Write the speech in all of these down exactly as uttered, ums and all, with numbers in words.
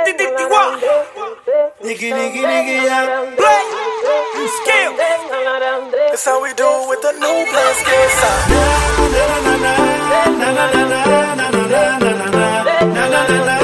Nicky, Nicky, Nicky, yeah. Play. Skill. That's how we do it with the new play skill side. Na na na na na na na na na na na na na na na.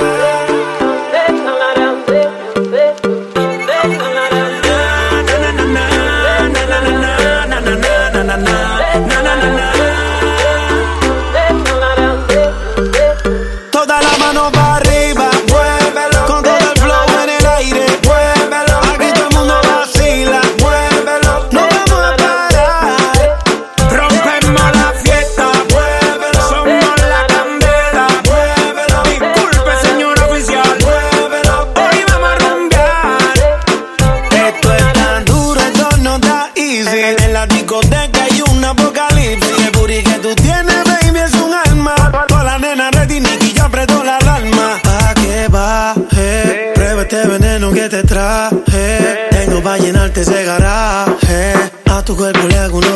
Toda la mano para arriba, muévelo. Con todo el flow en el aire, muévelo. Aquí todo el mundo vacila, muévelo. No vamos a parar, rompemos la fiesta, muévelo. Somos la candela, muévelo. Disculpe, señor oficial, muévelo. Hoy vamos a rumbear. Esto es tan duro, esto no está easy. En la discoteca hay un apocalipsis. El booty que tú tienes, baby, es un alma. Toda la nena ready, Nicky ya apretó la alarma. Pa' que baje, prueba este veneno que te traje. Tengo pa' llenarte ese garaje. A tu cuerpo le hago una